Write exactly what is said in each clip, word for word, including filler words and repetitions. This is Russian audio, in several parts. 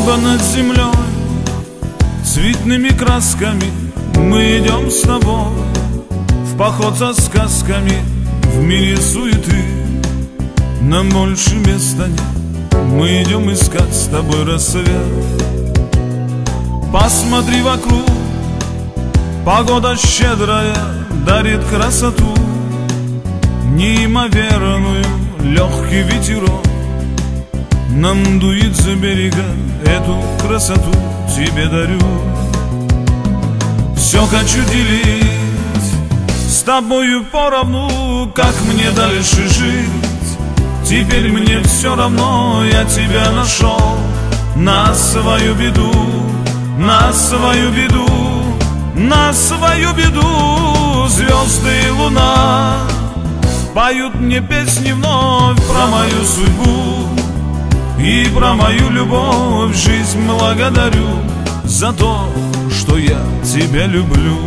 Небо над землей цветными красками, мы идем с тобой в поход за сказками. В мире суеты нам больше места нет, мы идем искать с тобой рассвет. Посмотри вокруг, погода щедрая дарит красоту неимоверную, легкий ветерок нам дует за берега, эту красоту тебе дарю. Все хочу делить с тобою поровну, как мне дальше жить. Теперь мне все равно, я тебя нашел на свою беду, на свою беду, на свою беду. Звезды и луна поют мне песни вновь про мою судьбу и про мою любовь. Жизнь благодарю за то, что я тебя люблю.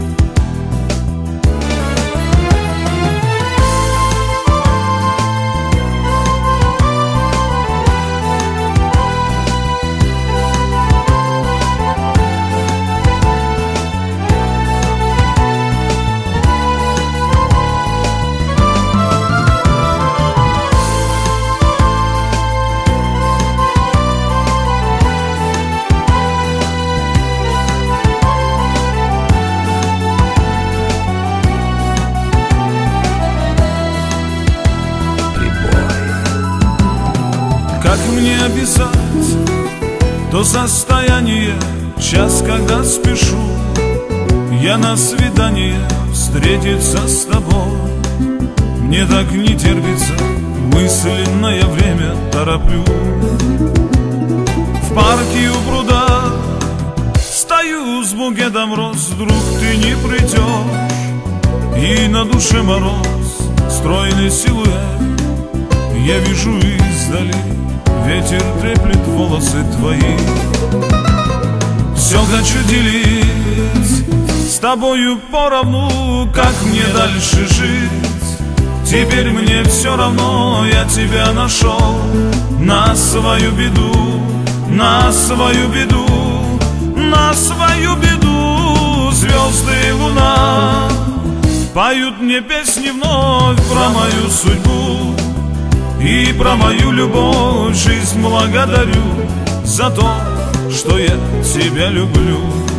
Как мне описать то состояние, час, когда спешу я на свидание встретиться с тобой? Мне так не терпится, мысленное время тороплю. В парке у пруда стою с букетом роз, вдруг ты не придешь, и на душе мороз, стройный силуэт я вижу издали. Ветер треплет волосы твои. Все хочу делить с тобою поровну, как мне дальше жить. Теперь мне все равно, я тебя нашел на свою беду, на свою беду, на свою беду. Звезды и луна поют мне песни вновь про мою судьбу и про мою любовь. Жизнь благодарю за то, что я тебя люблю.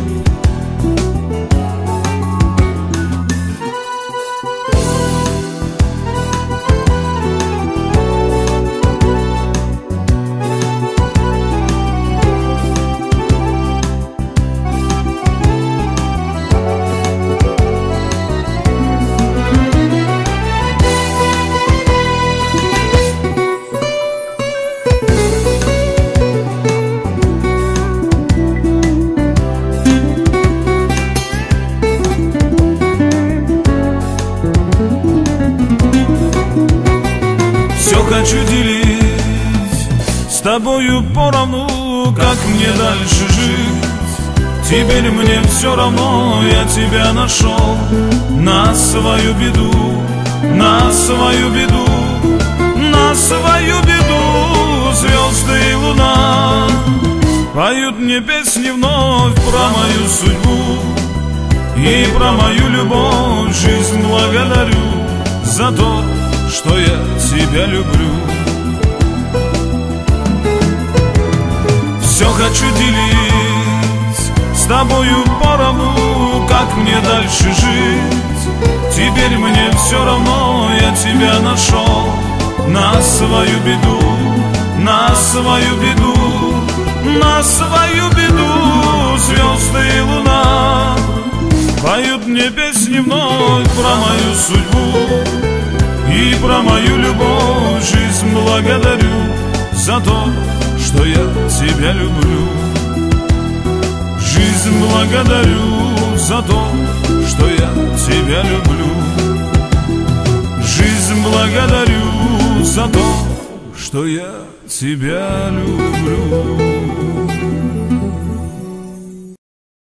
Хочу делить с тобою поровну, как мне дальше жить. Теперь мне все равно, я тебя нашел на свою беду, на свою беду, на свою беду. Звезды и луна поют мне песни вновь про мою судьбу и про мою любовь. Жизнь благодарю за то, что я тебя люблю. Все хочу делить с тобою поровну, как мне дальше жить. Теперь мне все равно, я тебя нашел на свою беду, на свою беду, на свою беду. Звезды и луна поют мне песни вновь про мою судьбу и про мою любовь. Жизнь благодарю за то, что я тебя люблю. Жизнь благодарю за то, что я тебя люблю. Жизнь благодарю за то, что я тебя люблю.